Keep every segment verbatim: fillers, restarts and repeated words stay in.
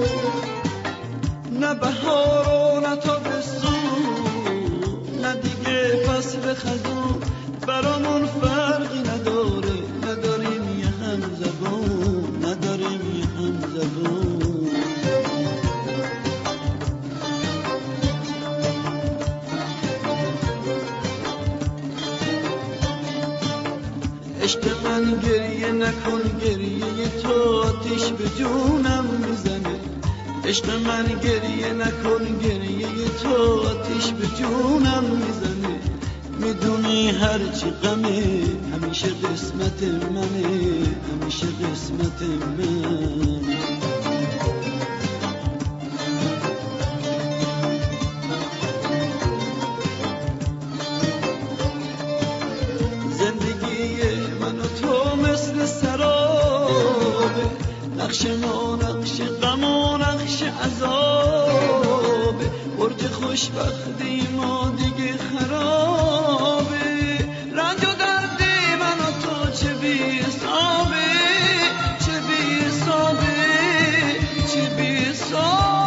نه بهار و نه تابستون، نه دیگه فصل خزون، برامون فرقی نداره، نداریم یه هم زبون، نداریم یه هم زبون. عشق من گریه نکن، گریه تو آتیش به جونم میزنه. عشق من گریه نکن، گریه تو آتیش به جونم میزنه. میدونی هرچی غمه همیشه قسمت منه، همیشه قسمت منه. نقش ما نقش غم و نقش عذابه، برج خوشبختی ما دیگه خرابه. رنج و درد من و تو چه بی حسابه، چه بی حسابه، چه بی حسابه.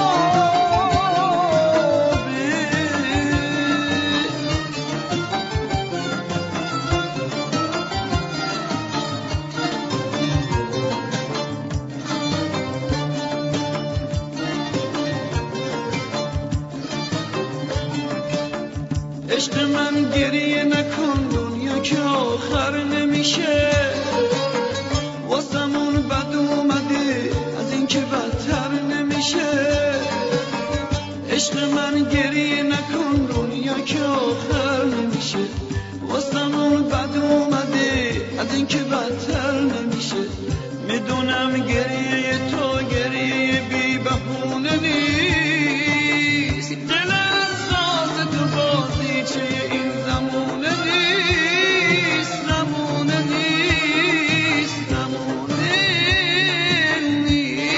عشق من گریه نکن، دنیا که آخر نمیشه. واسمون بد اومده از این که بدتر نمیشه. عشق من گریه نکن، دنیا که آخر نمیشه. واسمون بد اومده از این که بدتر نمیشه. میدونم گریه تو گریه بی بهونه نیست، دل احساس تو بازیچه این زمونه نیست، زمونه نیست، زمونه نیست.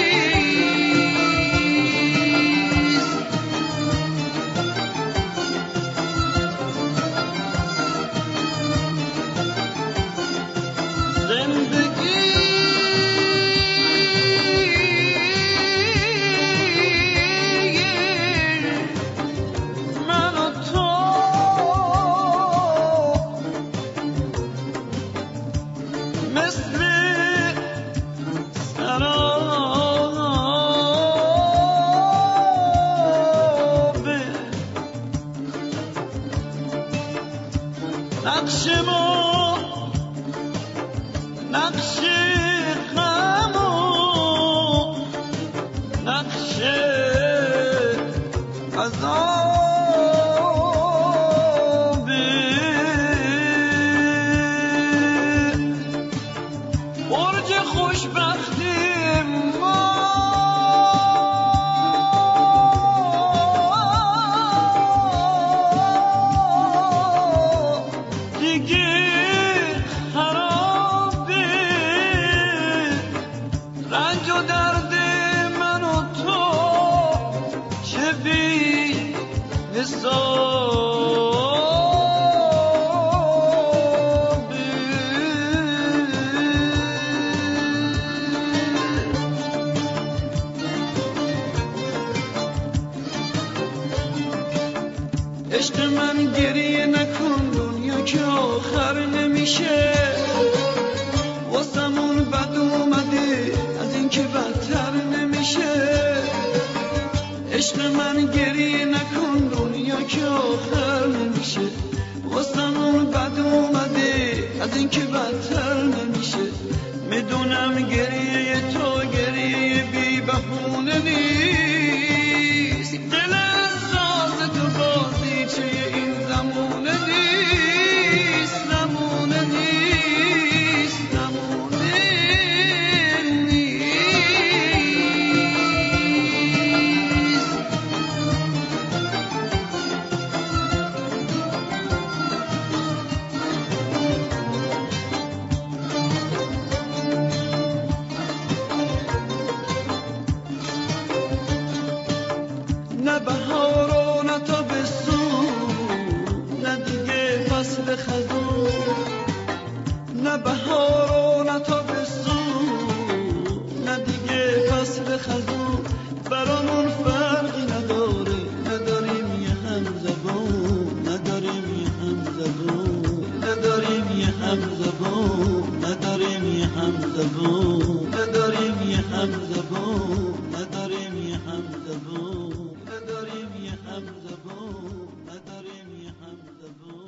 زندگی نقش ما نقش غم و نقش عذابه. برج خوشبختی ما رنج و درد من و تو چه بی حسابه. عشق من گریه نکن، دنیا که آخر نمیشه. واسمون بد اومده از این که بدتر نمیشه. عشق من گریه نکن، دنیا که آخر نمیشه. واسمون بد اومده از این که بدتر نمیشه. میدونم گریه تو گریه بی بهونه نیست، دل احساس تو بازیچه این زمونه نیست، زمونه نیست، زمونه نیست. همزبون نداریم یه همزبون نداریم یه همزبون نداریم یه همزبون نداریم یه همزبون نداریم یه همزبون